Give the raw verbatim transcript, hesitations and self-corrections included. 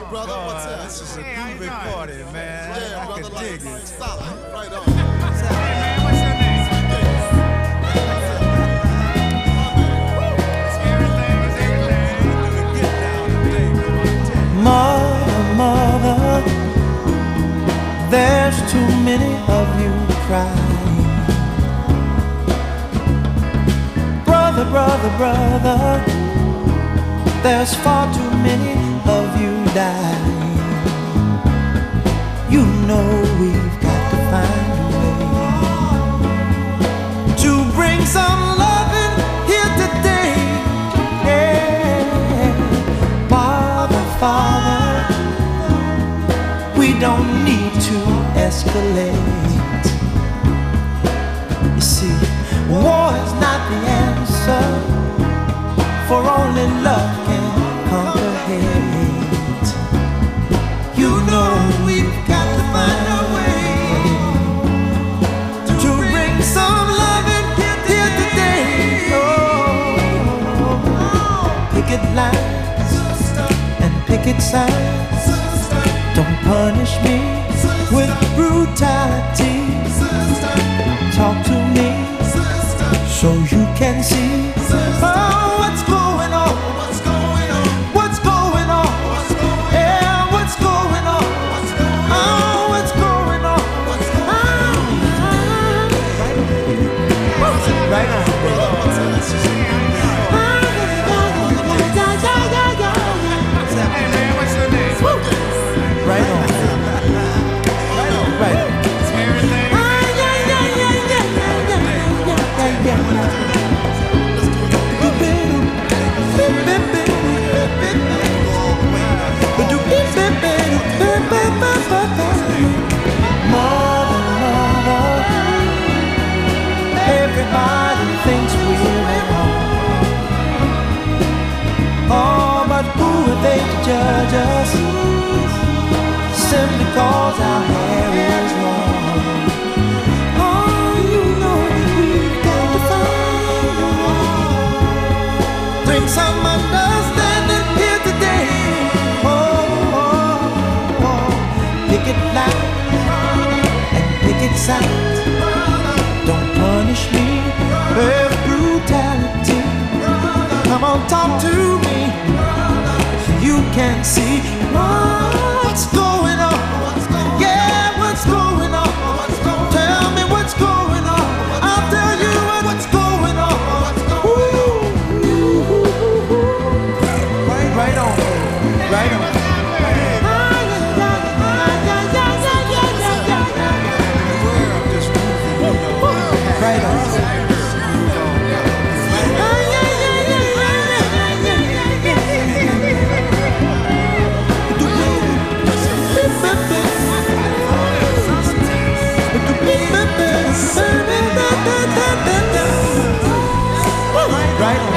brother. Oh, What's up? this is a Hey, how you groovy doing? party, man. Yeah, I brother. can Like, dig it. solid. Right on. Hey, man, what's your name? It's everything, it's everything. Get down today, boy, I tell you. Mother, mother, there's too many of you crying. Brother, brother, brother, there's far too many of you dying. You know we've got to find a way to bring some loving here today. Yeah. Father, Father, we don't need to escalate. You see, war is not the answer, for only love can conquer hate. You know we've got to find a way to bring some loving here today. Oh, picket lines and picket signs. Don't punish me with brutality. Talk to me so you can see. Oh, what's going on? What's going on? What's going on? Yeah, what's going on? Oh, what's going on? Ah, right on. Hey, man, what's your name? Right on. Right on. It's everything. Mother, mother, everybody thinks we're wrong. Oh, but who are they to judge us? Simply cause our hair is long. Oh, you know we've got to find a way. Bring some understanding here today. Oh, oh, oh. Picket lines and picket signs. Don't punish me with brutality. Come on, talk to me so you can see what's going on. Yeah, what's going on? Tell me what's going on. I'll tell you what's going on. Ooh. Right on, right on. Right on. Right on.